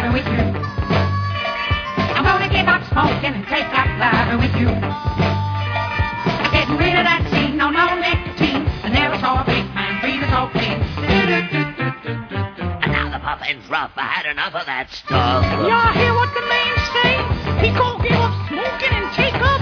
ladder with you. I'm gonna give up smoking and take that ladder with you. Getting rid of that scene, no nicotine. I never saw a big man breathe so clean. And now the puffin's rough. I had enough of that stuff. Y'all hear what the man say? He gonna give up smoking and take up